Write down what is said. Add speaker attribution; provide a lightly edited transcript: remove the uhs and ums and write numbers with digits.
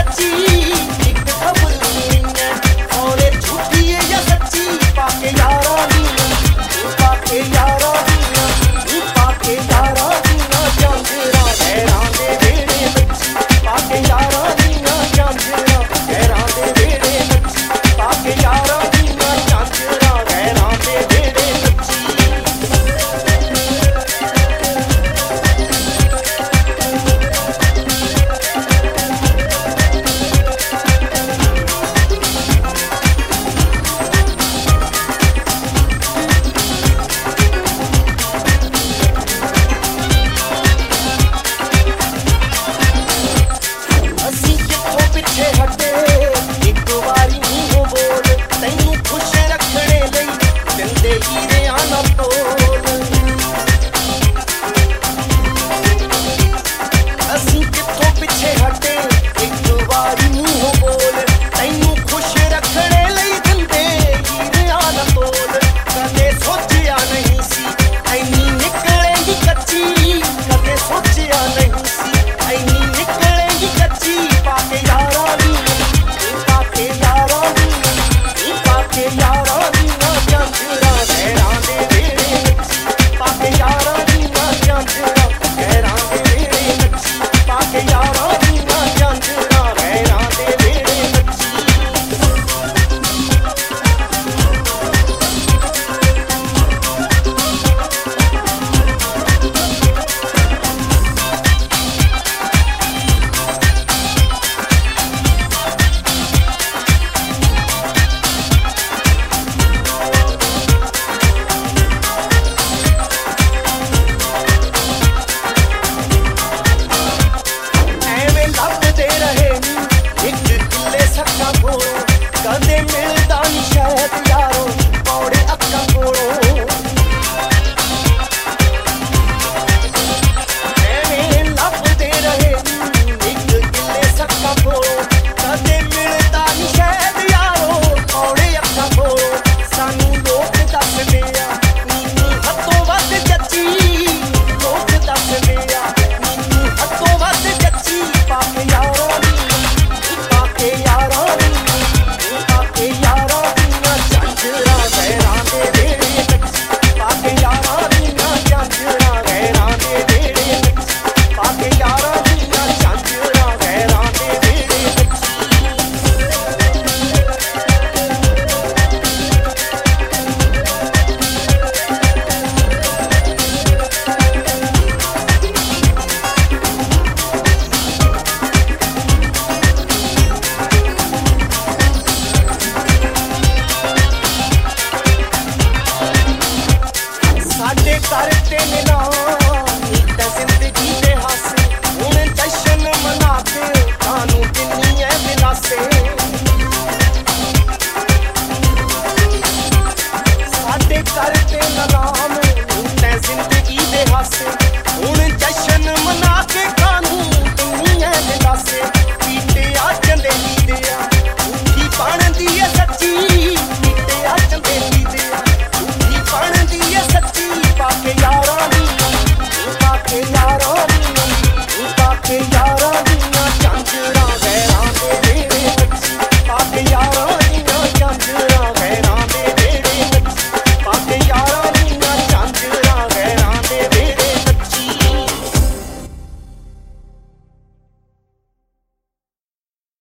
Speaker 1: सच्ची एक खबर सुनी है और ये झूठी है या सच्ची पाके यारा दीना पाके यारा दीना पाके यारा दीना चांदरा गैरां दे वेड़े बच्ची पाके यारा दीना चांदरा गैरां दे वेड़े बच्ची पाके यारा दीना चांदरा गैरां दे वेड़े बच्ची ਅਸੀਂ ਕਿੱਥੋਂ ਪਿੱਛੇ ਹਟੇ ਇੱਕ ਵਾਰੀ ਮੂੰਹੋਂ ਬੋਲ ਤੈਨੂੰ ਖੁਸ਼ ਰੱਖਣੇ ਲਈ ਦਿੰਦੇ ਹੀਰਿਆਂ ਨਾ ਤੋਲ ਅਸੀਂ ਕਿੱਥੋਂ ਪਿੱਛੇ ਹਟੇ ਇੱਕ ਵਾਰੀ ਮੂੰਹੋਂ ਬੋਲ ਤੈਨੂੰ ਖੁਸ਼ ਰੱਖਣੇ ਲਈ ਦਿੰਦੇ ਹੀਰਿਆਂ ਨਾ ਤੋਲ ਕਦੇ ਸੋਚਿਆ ਨਹੀਂ ਸੀ ਐਨੀ ਨਿਕਲੇਗੀ ਕੱਚੀ ਕਦੇ ਸੋਚਿਆ ਨਹੀਂ ਸੀ ਐਨੀ ਨਿਕਲੇਗੀ ਕੱਚੀ ਪਾਕੇ ਯਾਰਾਂ ਦੀਆਂ ਪਾਕੇ ਯਾਰਾਂ ਦੀਆਂ ਪਾਕੇ ਯਾਰਾਂ ਦੀਆਂ ਚਾਂਦਰਾ ਗੈਰਾਂ ਦੇ ਵੇੜੇ ਨੱਚੀ ਪਾਕੇ ਯਾਰਾਂ ਦੀਆਂ ਚਾਂਦਰਾ ਗੈਰਾਂ ਦੇ ਵੇੜੇ ਨੱਚੀ ਪਾਕੇ ਯਾਰਾਂ ਦੀਆਂ ਚਾਂਦਰਾ ਗੈਰਾਂ ਦੇ ਵੇੜੇ ਨੱਚੀ ਐਵੇਂ ਲੱਭਦੇ ਰਹੇ ਨੀ ਇੱਕ ਕਿੱਲੇ ਸੱਕਾਂ ਕੋਲੋਂ ਕਦੇ ਮਿਲਦਾ ਨੀ ਸ਼ਾਇਦ ਯਾਰੋ ਪੌੜੇ ਅੱਖਾਂ ਕੋਲੋਂ ਐਵੇਂ ਲੱਭਦੇ ਰਹੇ ਨੀ ਇੱਕ ਕਿੱਲੇ ਸੱਕਾਂ ਕੋਲੋਂ